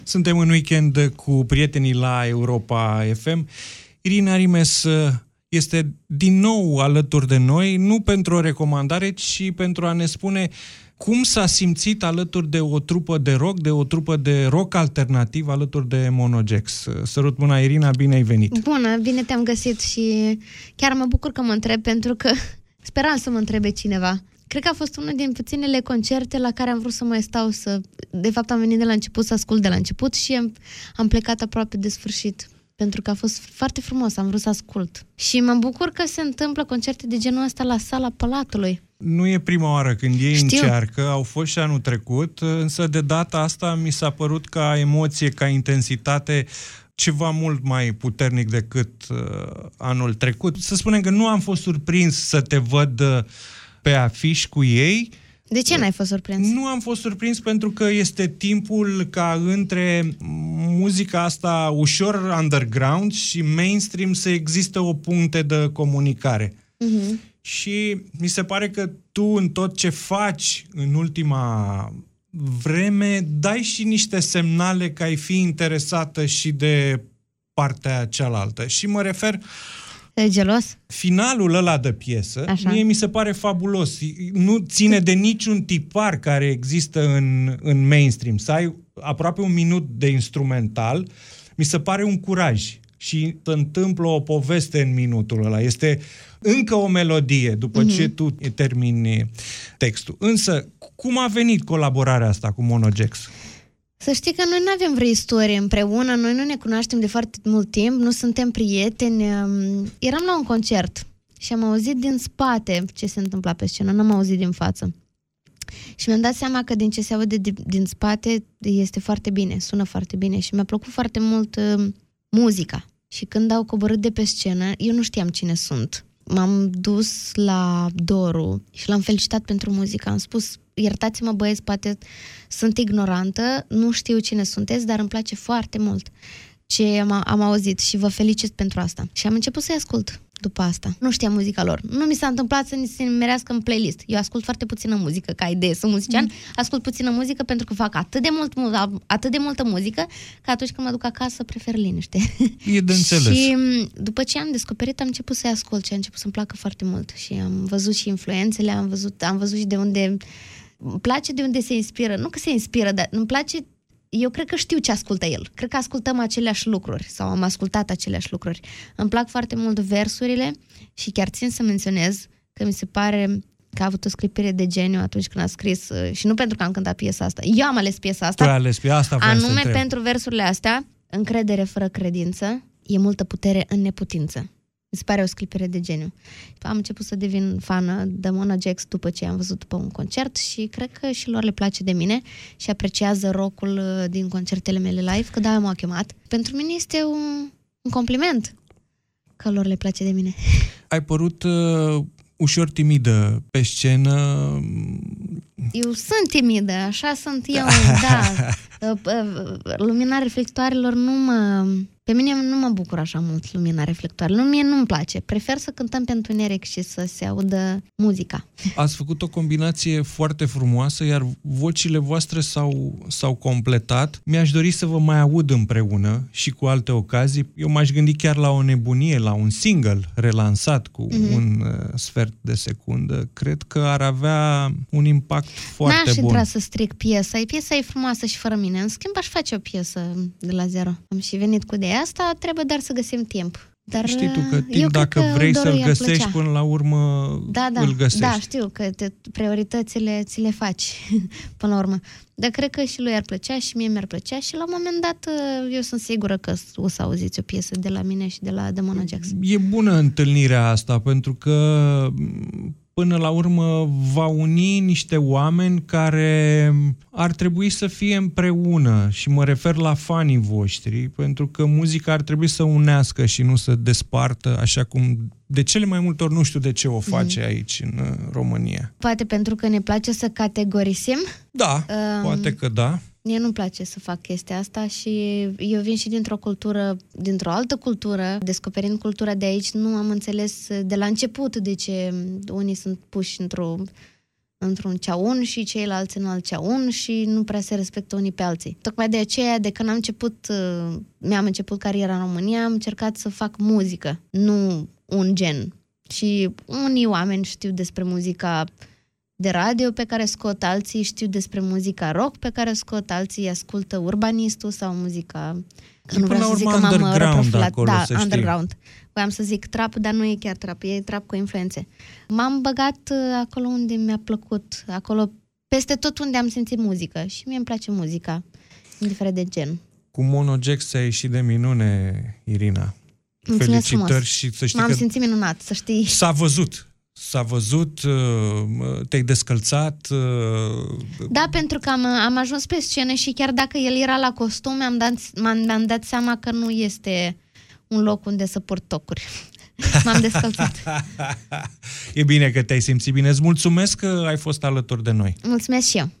Suntem în weekend cu prietenii la Europa FM. Irina Rimes este din nou alături de noi, nu pentru o recomandare, ci pentru a ne spune cum s-a simțit alături de o trupă de rock, de o trupă de rock alternativ, alături de Monogex. Sărut mâna, Irina, bine ai venit! Bună, bine te-am găsit și chiar mă bucur că mă întreb, pentru că speram să mă întrebe cineva. Cred că a fost unul din puținele concerte la care am vrut să mai stau De fapt, am venit de la început să ascult de la început și am plecat aproape de sfârșit. Pentru că a fost foarte frumos, am vrut să ascult. Și mă bucur că se întâmplă concerte de genul ăsta la Sala Palatului. Nu e prima oară când ei încearcă, au fost și anul trecut, însă de data asta mi s-a părut ca emoție, ca intensitate, ceva mult mai puternic decât anul trecut. Să spunem că nu am fost surprins să te văd pe afiș cu ei. De ce n-ai fost surprins? Nu am fost surprins pentru că este timpul ca între muzica asta ușor underground și mainstream să existe o puncte de comunicare. Și mi se pare că tu în tot ce faci în ultima vreme dai și niște semnale că ai fi interesată și de partea cealaltă. Și mă refer... E gelos? Finalul ăla de piesă, așa, mie mi se pare fabulos. Nu ține de niciun tipar care există în mainstream. Să ai aproape un minut de instrumental, mi se pare un curaj. Și se întâmplă o poveste în minutul ăla. Este încă o melodie după ce tu termini textul. Însă, cum a venit colaborarea asta cu Monogex? Să știi că noi nu avem vreo istorie împreună, noi nu ne cunoaștem de foarte mult timp, nu suntem prieteni. Eram la un concert și am auzit din spate ce se întâmpla pe scenă, n-am auzit din față. Și mi-am dat seama că din ce se aude din spate este foarte bine, sună foarte bine și mi-a plăcut foarte mult muzica. Și când au coborât de pe scenă, eu nu știam cine sunt. M-am dus la Doru și l-am felicitat pentru muzică. Am spus, iertați-mă băieți, poate sunt ignorantă, nu știu cine sunteți, dar îmi place foarte mult ce am auzit și vă felicit pentru asta. Și am început să-i ascult după asta. Nu știam muzica lor. Nu mi s-a întâmplat să se nimerească în playlist. Eu ascult foarte puțină muzică, ca idee, sunt muzician, ascult puțină muzică pentru că fac atât de multă muzică că atunci când mă duc acasă prefer liniște. E de înțeles. Și după ce am descoperit, am început să-i ascult și a început să-mi placă foarte mult. Și am văzut și influențele, am văzut și de unde... Îmi place de unde se inspiră. Nu că se inspiră, dar îmi place... Eu cred că știu ce ascultă el. Cred că ascultăm aceleași lucruri sau am ascultat aceleași lucruri. Îmi plac foarte mult versurile și chiar țin să menționez că mi se pare că a avut o scripire de geniu atunci când a scris, și nu pentru că am cântat piesa asta. Eu am ales piesa asta. Tu ai ales piesa asta, anume pentru versurile astea. Încredere fără credință e multă putere în neputință. Mi se pare o scripire de geniu. Am început să devin fană de Monogex după ce am văzut pe un concert și cred că și lor le place de mine și apreciază rock-ul din concertele mele live, că de-aia m-au chemat. Pentru mine este un compliment că lor le place de mine. Ai părut ușor timidă pe scenă. Eu sunt timidă, așa sunt eu, da. Lumina reflectoarelor pe mine nu mă bucur așa mult lumina reflectoarelor. Mie nu-mi place. Prefer să cântăm pe întuneric și să se audă muzica. Ați făcut o combinație foarte frumoasă, iar vocile voastre s-au completat. Mi-aș dori să vă mai aud împreună și cu alte ocazii. Eu m-aș gândi chiar la o nebunie, la un single relansat cu un sfert de secundă. Cred că ar avea un impact foarte bun. N-aș intra să stric piesa. Piesa e frumoasă și fără mine. În schimb, aș face o piesă de la zero. Am și venit cu ideea asta, trebuie doar să găsim timp. Dar știi tu că timp, dacă vrei să-l găsești, până la urmă îl găsești. Da, știu că prioritățile ți le faci până la urmă. Dar cred că și lui ar plăcea și mie mi-ar plăcea și la un moment dat eu sunt sigură că o să auziți o piesă de la mine și de la Monogex. E bună întâlnirea asta, pentru că până la urmă va uni niște oameni care ar trebui să fie împreună și mă refer la fanii voștri, pentru că muzica ar trebui să unească și nu să despartă, așa cum de cele mai multe ori nu știu de ce o face aici în România. Poate pentru că ne place să categorisim? Da, poate că da. Mie nu-mi place să fac chestia asta și eu vin și dintr-o altă cultură, descoperind cultura de aici, nu am înțeles de la început de ce unii sunt puși într-un ceaun și ceilalți în alt ceaun și nu prea se respectă unii pe alții. Tocmai de aceea, de când mi-am început cariera în România, am încercat să fac muzică, nu un gen. Și unii oameni știu despre muzica de radio pe care scot, alții știu despre muzica rock pe care scot, alții ascultă Urbanistul sau muzica... Nu vreau să zic că m-am reprofilat. Da, underground. Voiam să zic trap, dar nu e chiar trap, e trap cu influențe. M-am băgat acolo unde mi-a plăcut, acolo peste tot unde am simțit muzică și mie îmi place muzica, indiferent de gen. Cu Mono Jack ți-a ieșit de minune, Irina. Mulțumesc Felicitări frumos. Și să știi M-am că simțit minunat, să știi. S-a văzut, te-ai descălțat. Da, pentru că am ajuns pe scenă și chiar dacă el era la costum, mi-am dat seama că nu este un loc unde să port tocuri. M-am descălțat. E bine că te-ai simțit bine. Îți mulțumesc că ai fost alături de noi. Mulțumesc și eu.